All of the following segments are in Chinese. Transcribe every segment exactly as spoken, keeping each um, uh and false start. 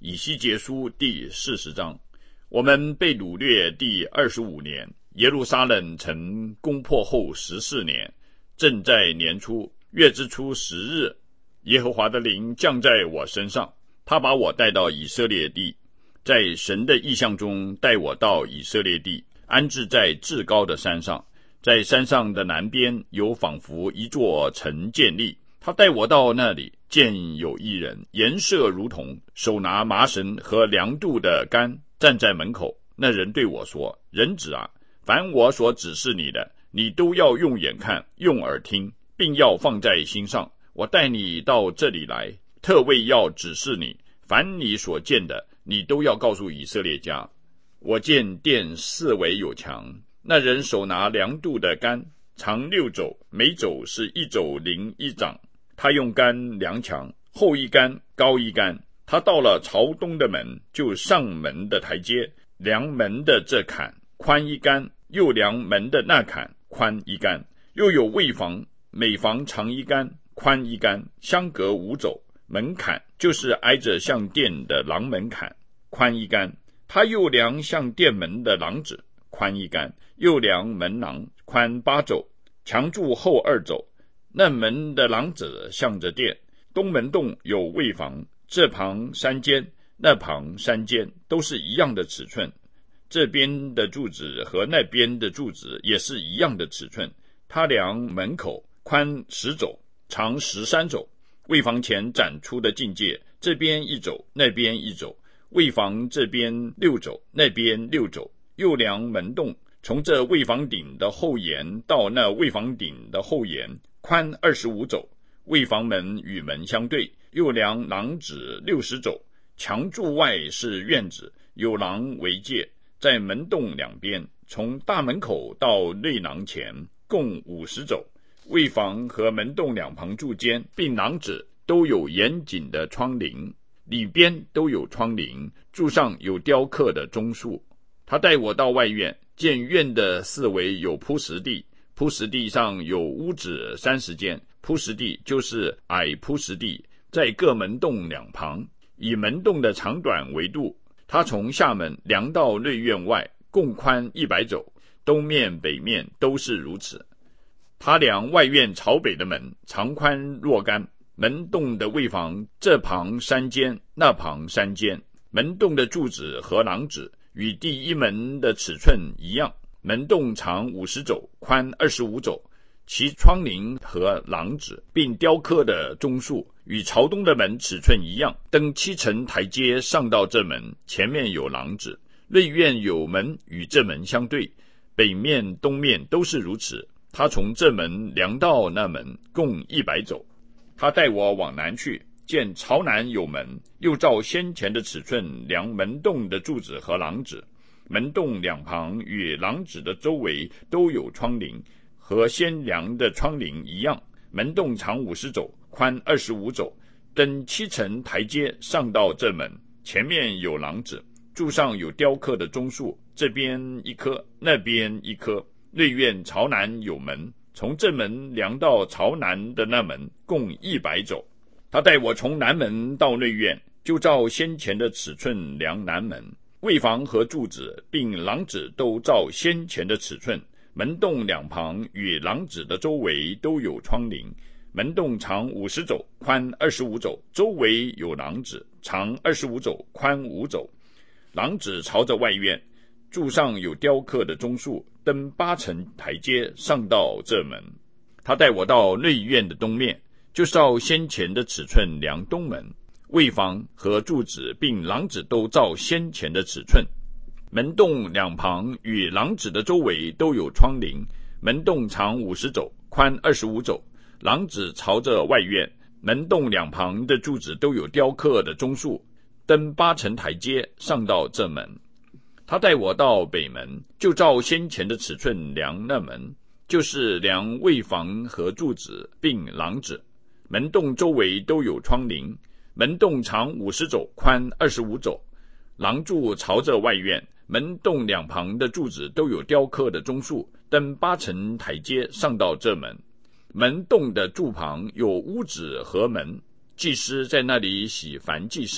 以西结书第四十章。我们被掳掠第二十五年，耶路撒冷城攻破后十四年，正在年初月之初十日，耶和华的灵降在我身上，他把我带到以色列地，在神的意象中带我到以色列地，安置在至高的山上。在山上的南边有仿佛一座城建立，他带我到那里，见有一人，颜色如铜，手拿麻绳和量度的杆，站在门口。那人对我说：人子啊，凡我所指示你的，你都要用眼看，用耳听，并要放在心上。我带你到这里来，特为要指示你，凡你所见的，你都要告诉以色列家。我见殿四围有墙，那人手拿量度的杆，长六肘，每肘是一肘零一掌。他用杆量墙，厚一杆，高一杆。他到了朝东的门，就上门的台阶，量门的这坎宽一杆，又量门的那坎宽一杆。又有卫房，每房长一杆，宽一杆，相隔五肘。门槛就是挨着向殿的廊门槛，宽一杆。他又量向殿门的廊子，宽一杆，又量门廊，宽八肘，墙柱厚二肘。那门的廊子向着殿，东门洞有卫房，这旁三间，那旁三间，都是一样的尺寸。这边的柱子和那边的柱子也是一样的尺寸。他量门口，宽十肘，长十三肘。卫房前展出的境界，这边一肘，那边一肘。卫房这边六肘，那边六肘。又量门洞，从这卫房顶的后沿到那卫房顶的后沿，宽二十五肘。卫房门与门相对，又量廊子六十肘。墙柱外是院子，有廊为界，在门洞两边，从大门口到内廊前共五十肘。卫房和门洞两旁柱间并廊子都有严谨的窗棂，里边都有窗棂，柱上有雕刻的钟数。他带我到外院，见院的四围有铺石地，铺石地上有屋子三十间，铺石地就是矮铺石地，在各门洞两旁，以门洞的长短为度。他从下门量到内院外，共宽一百肘，东面北面都是如此。他量外院朝北的门，长宽若干。门洞的卫房这旁三间，那旁三间。门洞的柱子和廊子与第一门的尺寸一样。门洞长五十肘，宽二十五肘。其窗棂和廊子并雕刻的钟数与朝东的门尺寸一样。登七层台阶上到这门，前面有廊子。内院有门与这门相对，北面东面都是如此。他从这门量到那门，共一百肘。他带我往南去，见朝南有门，又照先前的尺寸量门洞的柱子和廊子。门洞两旁与廊子的周围都有窗棂，和先量的窗棂一样。门洞长五十肘，宽二十五肘。登七层台阶上到这门，前面有廊子，柱上有雕刻的钟数，这边一颗，那边一颗。内院朝南有门，从这门量到朝南的那门，共一百肘。他带我从南门到内院，就照先前的尺寸量南门。卫房和柱子并廊子都照先前的尺寸。门洞两旁与廊子的周围都有窗棂。门洞长五十肘，宽二十五肘，周围有廊子，长二十五肘，宽五肘。廊子朝着外院，柱上有雕刻的钟数。登八层台阶上到这门。他带我到内院的东面，就照先前的尺寸量东门。卫房和柱子并廊子都照先前的尺寸。门洞两旁与廊子的周围都有窗棂。门洞长五十肘，宽二十五肘。廊子朝着外院，门洞两旁的柱子都有雕刻的钟数。登八层台阶上到这门。他带我到北门，就照先前的尺寸量那门，就是量卫房和柱子并廊子。门洞周围都有窗棂。门洞长五十肘，宽二十五肘。廊柱朝着外院，门洞两旁的柱子都有雕刻的钟数。登八层台阶上到这门。门洞的柱旁有屋子和门，祭司在那里洗燔祭牲，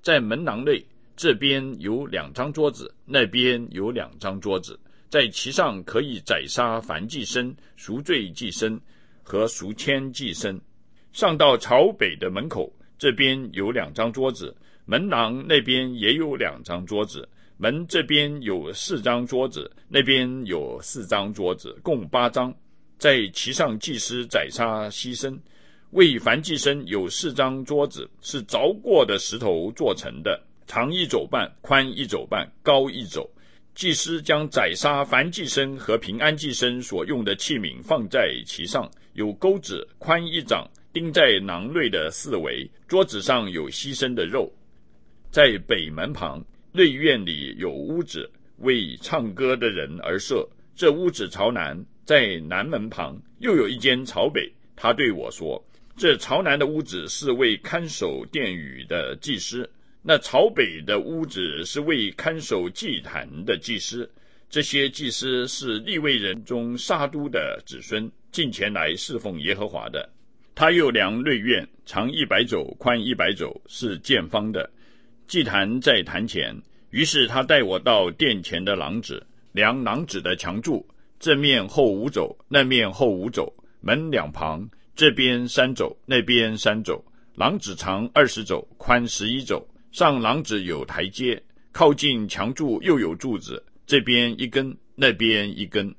在门廊内，这边有两张桌子，那边有两张桌子，在其上可以宰杀燔祭牲、赎罪祭牲和赎愆祭牲。上到朝北的门口，这边有两张桌子，门廊那边也有两张桌子，门这边有四张桌子，那边有四张桌子，共八张。在其上祭司宰杀牺牲。为燔祭牲有四张桌子，是凿过的石头做成的，长一肘半，宽一肘半，高一肘。祭司将宰杀燔祭牲和平安祭牲所用的器皿放在其上，有钩子，宽一掌，钉在囊内的四围。桌子上有牺牲的肉。在北门旁，内院里有屋子，为唱歌的人而设。这屋子朝南，在南门旁又有一间朝北。他对我说，这朝南的屋子是为看守殿宇的祭司，那朝北的屋子是为看守祭坛的祭司。这些祭司是利未人中撒督的子孙，进前来侍奉耶和华的。他又量内院，长一百肘，宽一百肘，是见方的。祭坛在坛前，于是他带我到殿前的廊子，量廊子的墙柱，这面厚五肘，那面厚五肘，门两旁，这边三肘，那边三肘，廊子长二十肘，宽十一肘。上廊子有台阶，靠近墙柱又有柱子，这边一根，那边一根。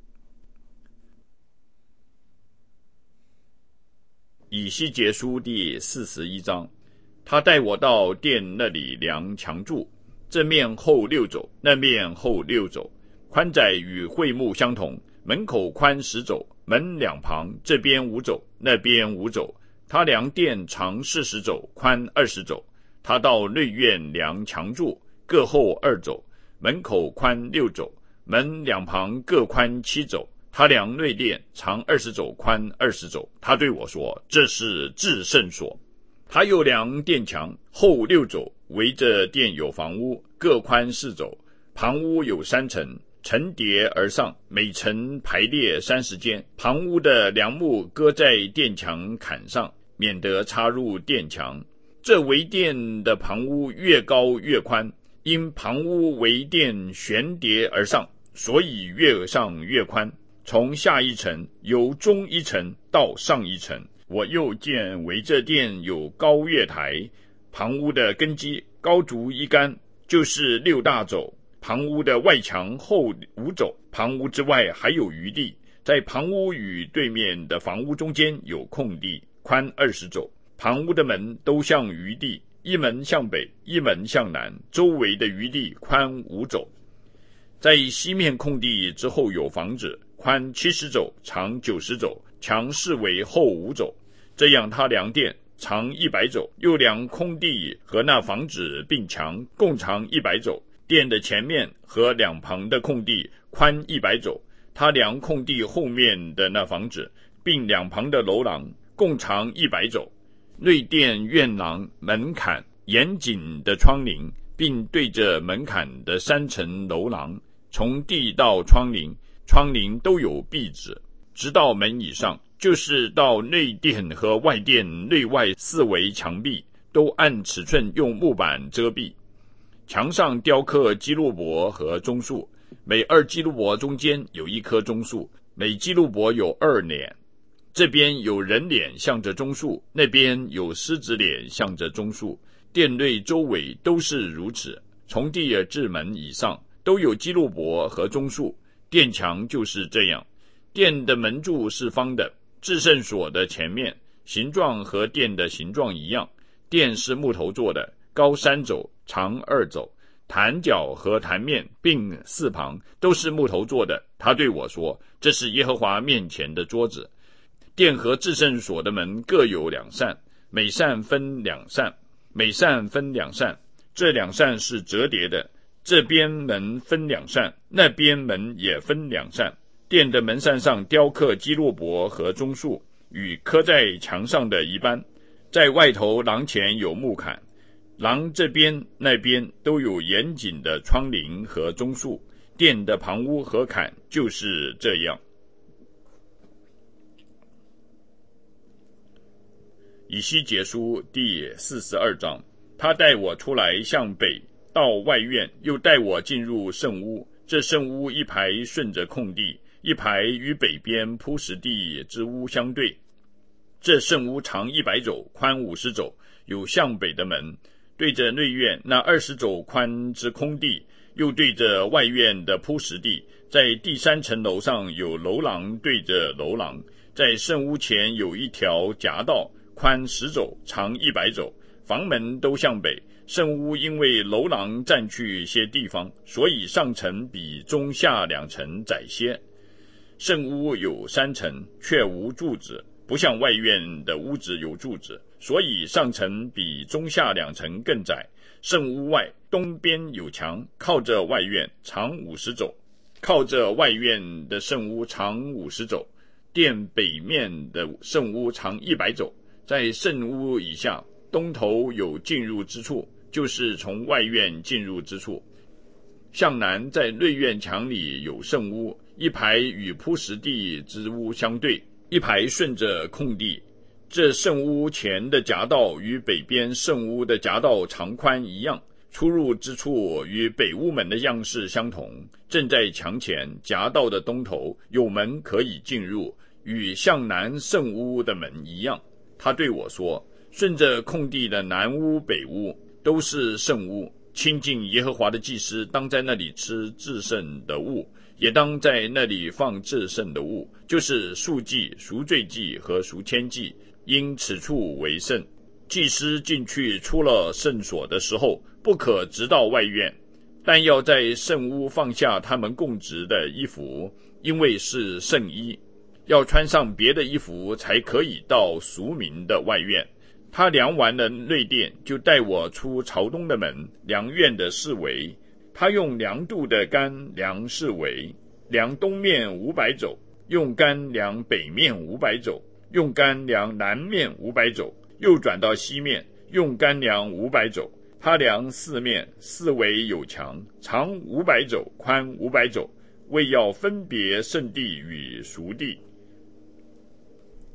以西结书第四十一章。他带我到殿那里量墙柱，这面厚六肘，那面厚六肘，宽窄与会幕相同。门口宽十肘，门两旁，这边五肘，那边五肘。他量殿长四十肘，宽二十肘。他到内院量墙柱，各厚二肘，门口宽六肘，门两旁各宽七肘。他量内殿长二十肘，宽二十肘。他对我说，这是至圣所。他又量殿墙，厚六肘，围着殿有房屋，各宽四肘，旁屋有三层，层叠而上，每层排列三十间。旁屋的梁木搁在殿墙坎上，免得插入殿墙。这围殿的旁屋越高越宽，因旁屋围殿悬叠而上，所以越上越宽。从下一层由中一层到上一层。我又见围着殿有高月台，旁屋的根基高足一竿，就是六大肘。旁屋的外墙厚五肘，旁屋之外还有余地。在旁屋与对面的房屋中间有空地，宽二十肘。旁屋的门都向余地，一门向北，一门向南，周围的余地宽五肘。在西面空地之后有房子，宽七十肘，长九十肘，墙四围厚五肘。这样他量殿长一百肘，又量空地和那房子并墙，共长一百肘。殿的前面和两旁的空地宽一百肘。他量空地后面的那房子并两旁的楼廊，共长一百肘。内殿院廊门槛严谨的窗棂，并对着门槛的三层楼廊，从地到窗棂，窗棂都有壁纸，直到门以上，就是到内殿和外殿内外四围墙壁，都按尺寸用木板遮蔽。墙上雕刻基路伯和棕树，每二基路伯中间有一棵棕树，每基路伯有二脸。这边有人脸向着棕树，那边有狮子脸向着棕树。殿内周围都是如此，从地而至门以上都有基路伯和棕树。殿墙就是这样。殿的门柱是方的，至圣所的前面形状和殿的形状一样。殿是木头做的，高三肘，长二肘。坛角和坛面并四旁都是木头做的。他对我说，这是耶和华面前的桌子。殿和至圣所的门各有两扇，每扇分两扇，每扇分两扇，这两扇是折叠的。这边门分两扇，那边门也分两扇。殿的门扇上雕刻基路伯和棕树，与刻在墙上的一般。在外头廊前有木坎，廊这边那边都有严谨的窗棂和棕树。殿的旁屋和坎就是这样。以西结书第四十二章。 他带我出来向北到外院，又带我进入圣屋。这圣屋一排顺着空地，一排与北边铺石地之屋相对。这圣屋长一百肘，宽五十肘，有向北的门，对着内院那二十肘宽之空地，又对着外院的铺石地。在第三层楼上有楼廊对着楼廊，在圣屋前有一条夹道，宽十肘，长一百肘，房门都向北。圣屋因为楼廊占去些地方，所以上层比中下两层窄些。圣屋有三层，却无柱子，不像外院的屋子有柱子，所以上层比中下两层更窄。圣屋外东边有墙，靠着外院，长五十肘；靠着外院的圣屋长五十肘。殿北面的圣屋长一百肘，在圣屋以下东头有进入之处，就是从外院进入之处。向南在内院墙里有圣屋，一排与铺石地之屋相对，一排顺着空地。这圣屋前的夹道与北边圣屋的夹道长宽一样，出入之处与北屋门的样式相同。正在墙前，夹道的东头有门可以进入，与向南圣屋的门一样。他对我说，顺着空地的南屋北屋都是圣屋，亲近耶和华的祭司当在那里吃至圣的物，也当在那里放至圣的物，就是赎祭、赎罪祭和赎愆祭，因此处为圣。祭司进去出了圣所的时候，不可直到外院，但要在圣屋放下他们供职的衣服，因为是圣衣，要穿上别的衣服才可以到俗民的外院。他量完了内殿，就带我出朝东的门，量院的四围。他用量度的杆量四围，量东面五百肘，用杆量北面五百肘，用杆量南面五百肘，又转到西面，用杆量五百肘。他量四面，四围有墙，长五百肘，宽五百肘，为要分别圣地与俗地。